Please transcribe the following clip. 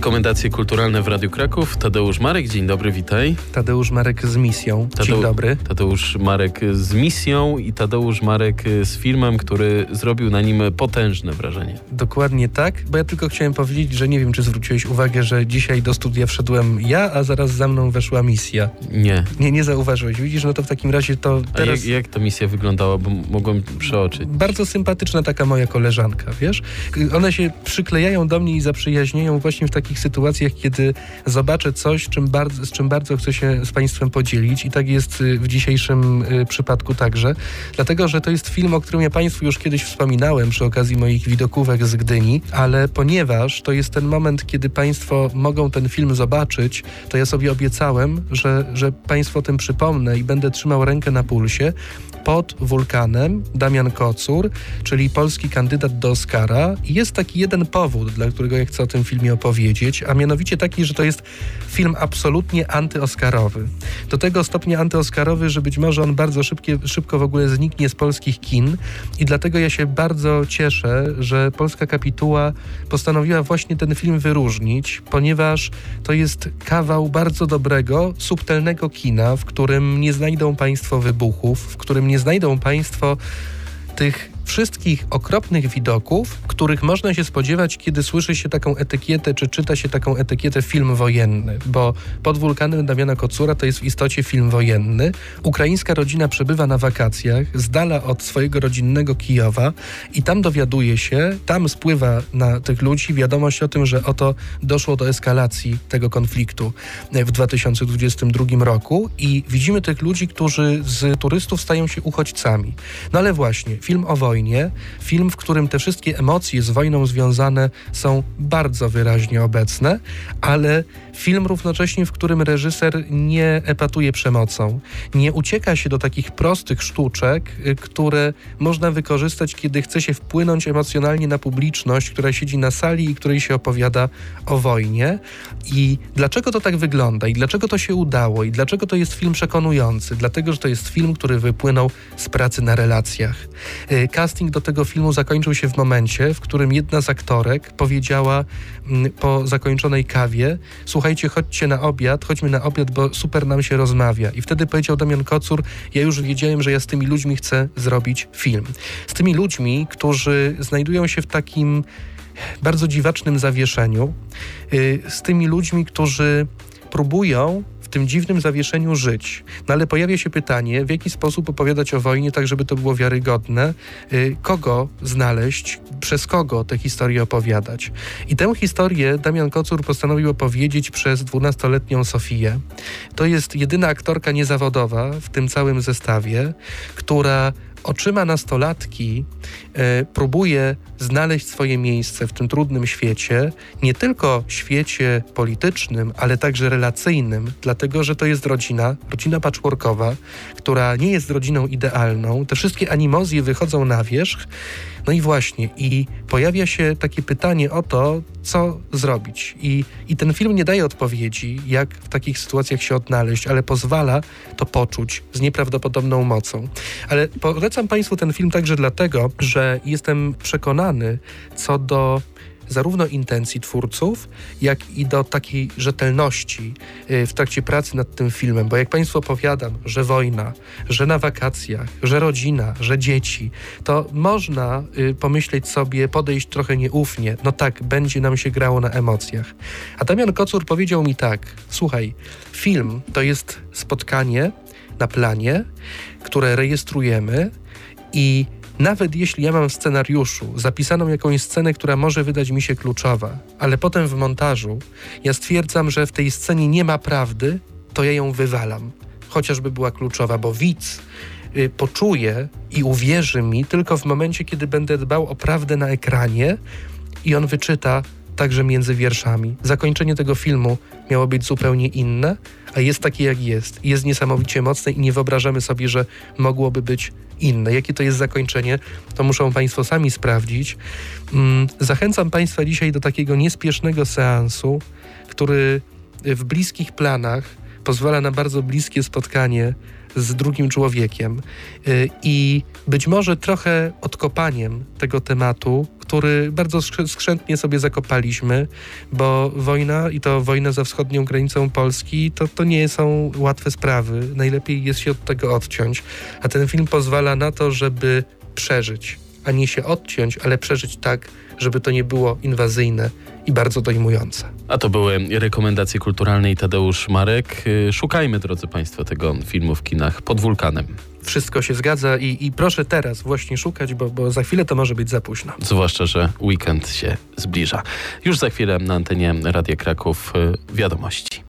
Rekomendacje kulturalne w Radiu Kraków. Tadeusz Marek, dzień dobry, witaj. Tadeusz Marek z misją, dzień dobry. Tadeusz Marek z misją i Tadeusz Marek z filmem, który zrobił na nim potężne wrażenie. Dokładnie tak, bo ja tylko chciałem powiedzieć, że nie wiem, czy zwróciłeś uwagę, że dzisiaj do studia wszedłem ja, a zaraz za mną weszła misja. Nie zauważyłeś. Widzisz, no to w takim razie to teraz... A jak ta misja wyglądała, bo mogłem przeoczyć? Bardzo sympatyczna taka moja koleżanka, wiesz? One się przyklejają do mnie i zaprzyjaźniają właśnie w takich sytuacjach, kiedy zobaczę coś, z czym bardzo chcę się z Państwem podzielić i tak jest w dzisiejszym przypadku także. Dlatego, że to jest film, o którym ja Państwu już kiedyś wspominałem przy okazji moich widokówek z Gdyni, ale ponieważ to jest ten moment, kiedy Państwo mogą ten film zobaczyć, to ja sobie obiecałem, że Państwu o tym przypomnę i będę trzymał rękę na pulsie. Pod Wulkanem Damian Kocur, czyli polski kandydat do Oscara. I jest taki jeden powód, dla którego ja chcę o tym filmie opowiedzieć, a mianowicie taki, że to jest film absolutnie antyoskarowy. Do tego stopnia antyoskarowy, że być może on bardzo szybko w ogóle zniknie z polskich kin i dlatego ja się bardzo cieszę, że Polska Kapituła postanowiła właśnie ten film wyróżnić, ponieważ to jest kawał bardzo dobrego, subtelnego kina, w którym nie znajdą Państwo wybuchów, w którym nie znajdą Państwo tych wszystkich okropnych widoków, których można się spodziewać, kiedy słyszy się taką etykietę, czy czyta się taką etykietę film wojenny, bo Pod Wulkanem Damiana Kocura to jest w istocie film wojenny. Ukraińska rodzina przebywa na wakacjach z dala od swojego rodzinnego Kijowa i tam dowiaduje się, tam spływa na tych ludzi wiadomość o tym, że oto doszło do eskalacji tego konfliktu w 2022 roku i widzimy tych ludzi, którzy z turystów stają się uchodźcami. No ale właśnie, film o wojnie, film, w którym te wszystkie emocje z wojną związane są bardzo wyraźnie obecne, ale film równocześnie, w którym reżyser nie epatuje przemocą, nie ucieka się do takich prostych sztuczek, które można wykorzystać, kiedy chce się wpłynąć emocjonalnie na publiczność, która siedzi na sali i której się opowiada o wojnie. I dlaczego to tak wygląda? I dlaczego to się udało? I dlaczego to jest film przekonujący? Dlatego, że to jest film, który wypłynął z pracy na relacjach. Casting do tego filmu zakończył się w momencie, w którym jedna z aktorek powiedziała po zakończonej kawie: słuchajcie, chodźmy na obiad, bo super nam się rozmawia. I wtedy powiedział Damian Kocur: ja już wiedziałem, że ja z tymi ludźmi chcę zrobić film. Z tymi ludźmi, którzy znajdują się w takim bardzo dziwacznym zawieszeniu, z tymi ludźmi, którzy próbują w tym dziwnym zawieszeniu żyć. No ale pojawia się pytanie, w jaki sposób opowiadać o wojnie tak, żeby to było wiarygodne, kogo znaleźć, przez kogo tę historię opowiadać. I tę historię Damian Kocur postanowił opowiedzieć przez 12-letnią Sofię. To jest jedyna aktorka niezawodowa w tym całym zestawie, która oczyma nastolatki próbuje znaleźć swoje miejsce w tym trudnym świecie, nie tylko świecie politycznym, ale także relacyjnym, dlatego że to jest rodzina patchworkowa, która nie jest rodziną idealną. Te wszystkie animozje wychodzą na wierzch. No i właśnie, i pojawia się takie pytanie o to, co zrobić. I ten film nie daje odpowiedzi, jak w takich sytuacjach się odnaleźć, ale pozwala to poczuć z nieprawdopodobną mocą. Ale polecam Państwu ten film także dlatego, że jestem przekonany co do zarówno intencji twórców, jak i do takiej rzetelności w trakcie pracy nad tym filmem. Bo jak Państwu opowiadam, że wojna, że na wakacjach, że rodzina, że dzieci, to można pomyśleć sobie, podejść trochę nieufnie. No tak, będzie nam się grało na emocjach. A Damian Kocur powiedział mi tak: słuchaj, film to jest spotkanie na planie, które rejestrujemy i nawet jeśli ja mam w scenariuszu zapisaną jakąś scenę, która może wydać mi się kluczowa, ale potem w montażu ja stwierdzam, że w tej scenie nie ma prawdy, to ja ją wywalam, chociażby była kluczowa, bo widz poczuje i uwierzy mi tylko w momencie, kiedy będę dbał o prawdę na ekranie i on wyczyta także między wierszami. Zakończenie tego filmu miało być zupełnie inne, a jest takie, jak jest. Jest niesamowicie mocne i nie wyobrażamy sobie, że mogłoby być inne. Jakie to jest zakończenie, to muszą Państwo sami sprawdzić. Zachęcam Państwa dzisiaj do takiego niespiesznego seansu, który w bliskich planach pozwala na bardzo bliskie spotkanie z drugim człowiekiem i być może trochę odkopaniem tego tematu, który bardzo skrzętnie sobie zakopaliśmy, bo wojna i to wojna za wschodnią granicą Polski to nie są łatwe sprawy. Najlepiej jest się od tego odciąć, a ten film pozwala na to, żeby przeżyć, a nie się odciąć, ale przeżyć tak, żeby to nie było inwazyjne i bardzo dojmujące. A to były rekomendacje kulturalne i Tadeusz Marek. Szukajmy, drodzy Państwo, tego filmu w kinach pod wulkanem. Wszystko się zgadza i proszę teraz właśnie szukać, bo za chwilę to może być za późno. Zwłaszcza, że weekend się zbliża. Już za chwilę na antenie Radia Kraków wiadomości.